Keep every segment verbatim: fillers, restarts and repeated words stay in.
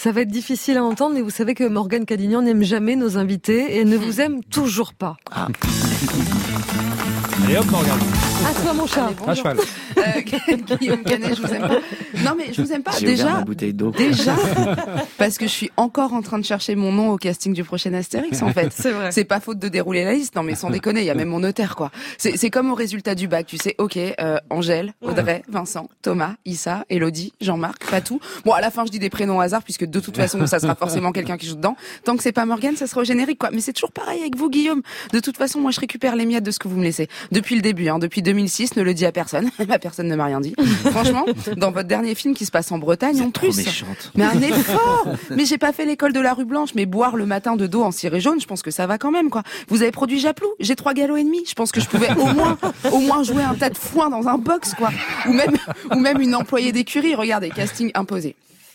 Ça va être difficile à entendre, mais vous savez que Morgane Cadignan n'aime jamais nos invités et ne vous aime toujours pas. Ah. Allez hop, Morgane. À toi, mon chat. À cheval. Euh, Guillaume Canet, je vous aime pas. Non, mais je vous aime pas. J'ai déjà, ouvert ma bouteille d'eau. déjà, parce que je suis encore en train de chercher mon nom au casting du prochain Astérix, en fait. C'est vrai. C'est pas faute de dérouler la liste. Non, mais sans déconner, il y a même mon notaire, quoi. C'est, c'est comme au résultat du bac, tu sais. Ok, euh, Angèle, Audrey, Vincent, Thomas, Issa, Elodie, Jean-Marc, Fatou. Bon, à la fin, je dis des prénoms au hasard, puisque de toute façon, ça sera forcément quelqu'un qui joue dedans. Tant que c'est pas Morgane, ça sera au générique, quoi. Mais c'est toujours pareil avec vous, Guillaume. De toute façon, moi, je récupère les miettes de ce que vous me laissez. Depuis le début, hein, depuis deux mille six, ne le dis à personne. Ma personne ne m'a rien dit. Franchement, dans votre dernier film qui se passe en Bretagne, en plus. Méchante. Mais un effort. Mais j'ai pas fait l'école de la rue Blanche, mais boire le matin de dos en ciré jaune, je pense que ça va quand même, quoi. Vous avez produit Japlou, j'ai trois galops et demi. Je pense que je pouvais au moins, au moins jouer un tas de foin dans un box, quoi. Ou même, ou même une employée d'écurie. Regardez, casting imposé.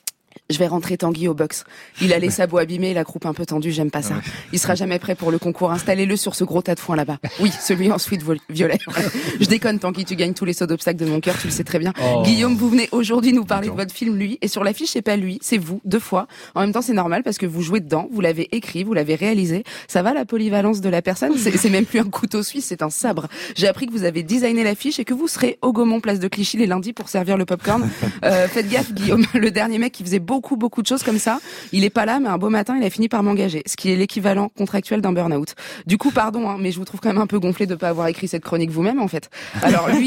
Je vais rentrer Tanguy au box. Il a les sabots abîmés, la croupe un peu tendue, j'aime pas ça. Il sera jamais prêt pour le concours. Installez-le sur ce gros tas de foin là-bas. Oui, celui en suite violet. Je déconne, Tanguy, tu gagnes tous les sauts d'obstacles de mon cœur, tu le sais très bien. Oh. Guillaume, vous venez aujourd'hui nous parler de votre film, lui. Et sur l'affiche, c'est pas lui, c'est vous, deux fois. En même temps, c'est normal parce que vous jouez dedans, vous l'avez écrit, vous l'avez réalisé. Ça va, la polyvalence de la personne? C'est, c'est même plus un couteau suisse, c'est un sabre. J'ai appris que vous avez designé l'affiche et que vous serez au Gaumont, place de Clichy, les lundis pour servir le popcorn. Euh, faites gaffe, Guillaume. Le dernier mec qui faisait beaucoup beaucoup, beaucoup de choses comme ça. Il est pas là, mais un beau matin, il a fini par m'engager, ce qui est l'équivalent contractuel d'un burn-out. Du coup, pardon, hein, mais je vous trouve quand même un peu gonflé de pas avoir écrit cette chronique vous-même, en fait. Alors lui,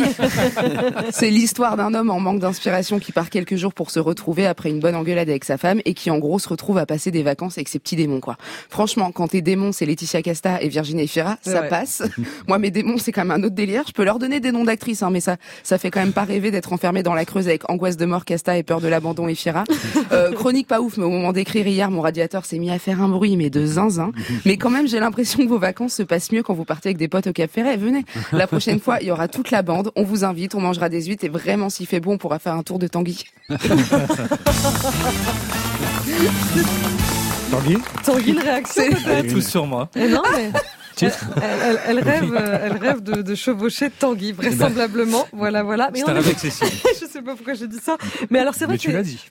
c'est l'histoire d'un homme en manque d'inspiration qui part quelques jours pour se retrouver après une bonne engueulade avec sa femme et qui, en gros, se retrouve à passer des vacances avec ses petits démons, quoi. Franchement, quand tes démons, c'est Laetitia Casta et Virginie Efira, ça ouais. passe. Moi, mes démons, c'est quand même un autre délire. Je peux leur donner des noms d'actrices, hein, mais ça, ça fait quand même pas rêver d'être enfermé dans la Creuse avec angoisse de mort, Casta et peur de l'abandon, Efira. Euh, chronique pas ouf, mais au moment d'écrire hier, mon radiateur s'est mis à faire un bruit, mais de zinzin. Mais quand même, j'ai l'impression que vos vacances se passent mieux quand vous partez avec des potes au Cap Ferret. Venez. La prochaine fois, il y aura toute la bande. On vous invite, on mangera des huîtres et vraiment, s'il fait bon, on pourra faire un tour de Tanguy. Tanguy Tanguy, une réaction Elle est tous sur moi. Et non, mais... Elle, elle, elle rêve, elle rêve de, de chevaucher Tanguy, vraisemblablement. Voilà, voilà. Mais c'est un rêve excessif. Je sais pas pourquoi j'ai dit ça. Mais alors, c'est vrai mais que tu l'as dit.